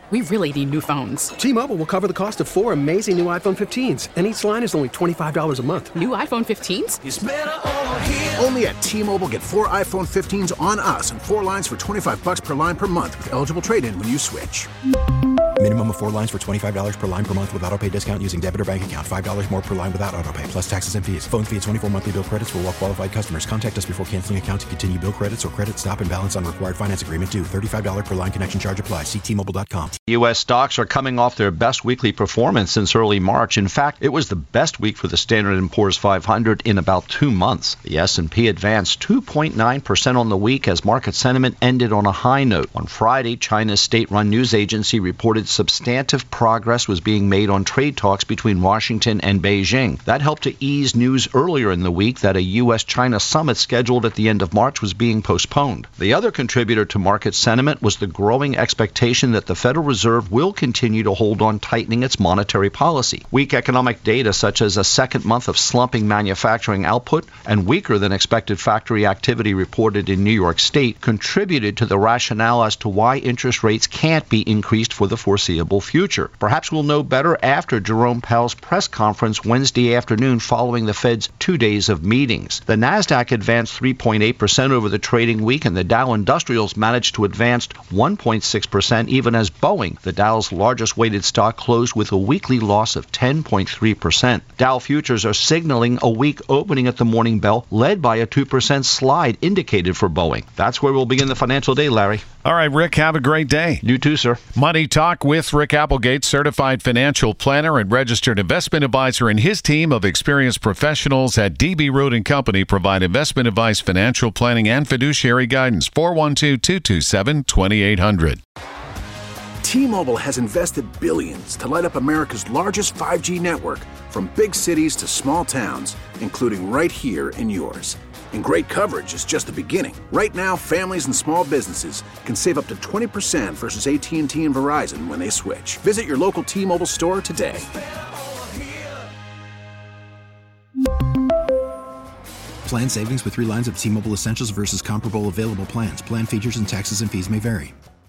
We really need new phones. T-Mobile will cover the cost of 4 amazing new iPhone 15s, and each line is only $25 a month. New iPhone 15s? It's better over here. Only at T-Mobile, get 4 iPhone 15s on us and 4 lines for $25 per line per month with eligible trade-in when you switch. Minimum of 4 lines for $25 per line per month with autopay discount using debit or bank account. $5 more per line without autopay, plus taxes and fees. Phone fee at 24 monthly bill credits for well-qualified customers. Contact us before canceling account to continue bill credits or credit stop and balance on required finance agreement due. $35 per line connection charge applies. See T-Mobile.com. U.S. stocks are coming off their best weekly performance since early March. In fact, it was the best week for the Standard & Poor's 500 in about 2 months. The S&P advanced 2.9% on the week as market sentiment ended on a high note. On Friday, China's state-run news agency reported substantive progress was being made on trade talks between Washington and Beijing. That helped to ease news earlier in the week that a U.S.-China summit scheduled at the end of March was being postponed. The other contributor to market sentiment was the growing expectation that the Federal Reserve will continue to hold on tightening its monetary policy. Weak economic data such as a second month of slumping manufacturing output and weaker than expected factory activity reported in New York State contributed to the rationale as to why interest rates can't be increased for the foreseeable future. Perhaps we'll know better after Jerome Powell's press conference Wednesday afternoon following the Fed's 2 days of meetings. The Nasdaq advanced 3.8% over the trading week, and the Dow Industrials managed to advance 1.6%, even as Boeing, the Dow's largest weighted stock, closed with a weekly loss of 10.3%. Dow futures are signaling a weak opening at the morning bell, led by a 2% slide indicated for Boeing. That's where we'll begin the financial day, Larry. All right, Rick, have a great day. You too, sir. Money Talk with Rick Applegate, certified financial planner and registered investment advisor, and his team of experienced professionals at DB Road & Company provide investment advice, financial planning, and fiduciary guidance. 412-227-2800. T-Mobile has invested billions to light up America's largest 5G network, from big cities to small towns, including right here in yours. And great coverage is just the beginning. Right now, families and small businesses can save up to 20% versus AT&T and Verizon when they switch. Visit your local T-Mobile store today. Plan savings with 3 lines of T-Mobile Essentials versus comparable available plans. Plan features and taxes and fees may vary.